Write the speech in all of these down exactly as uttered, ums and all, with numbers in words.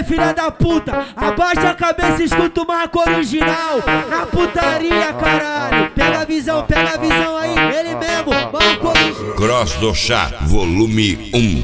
filha da puta, abaixa a cabeça e escuta o marco original. Na putaria, caralho. Pega a visão, pega a visão aí, ele mesmo, marco original. Cross do Chá, volume um.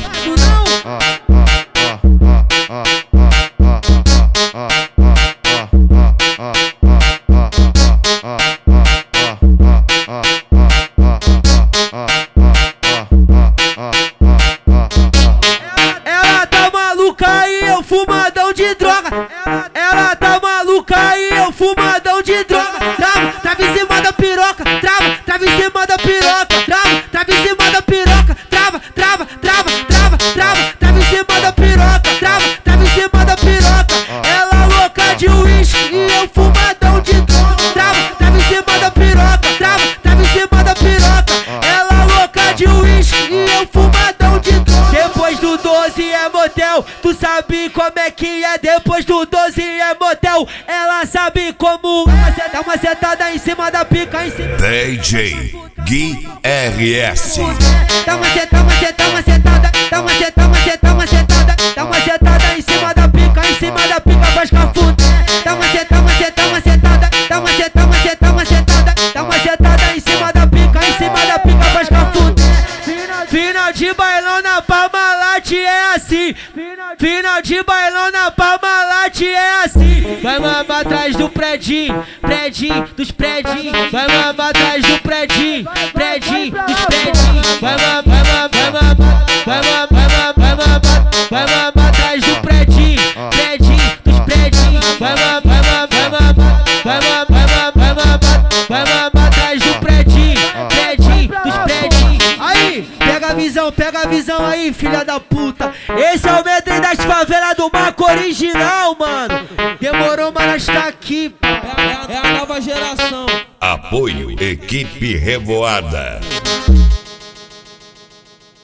Ela tá maluca e eu fumadão de droga. Ela tá maluca e eu fumadão de droga. Trava, trava em cima da piroca. Trava, trava em cima da piroca. Trava, trava em cima da piroca. Trava, trava, trava, trava, trava, trava em cima da piroca. Trava, trava em cima da piroca. Ela louca de uísque e eu fumadão de droga. Trava, trava em cima da piroca. Trava, trava em cima da piroca. Ela louca de uísque e eu fumadão de droga. Depois do doze é motel, tu sabe como é que é. Depois do doze é motel, ela sabe como é. Dá uma sentada em cima da pica, em cima. D J Gui R S. Dá uma sentada, uma sentada, uma sentada. Dá uma sentada, uma sentada, uma sentada. Dá uma sentada em cima da pica, em cima da pica faz cafuta. Dá uma sentada, uma sentada, uma sentada. Dá uma sentada, uma sentada, uma sentada. Dá uma sentada em cima da pica, em cima da pica faz cafuta. Final de bailão na Parmalat é assim. Final de bailão na Parmalat é assim. Vai mamar atrás do predinho, predinho dos predinhos. Vai mamar atrás do predinho, predinho dos predinhos. Vai mamar, vai mamar, vai mamar, vai mamar, vai mamar, vai mamar, vai mamar atrás do predinho, predinho dos predinhos. Vai mamar, vai mamar, vai mamar, vai mamar, vai mamar, vai mamar, vai mamar atrás do predinho, predinho dos predinhos. Aí, pega a visão, pega a visão aí, filha da puta. Esse é o medley das favelas do marco original, mano. Demorou, mas nós tá aqui, pô. É a, é a nova geração. Apoio Equipe Revoada.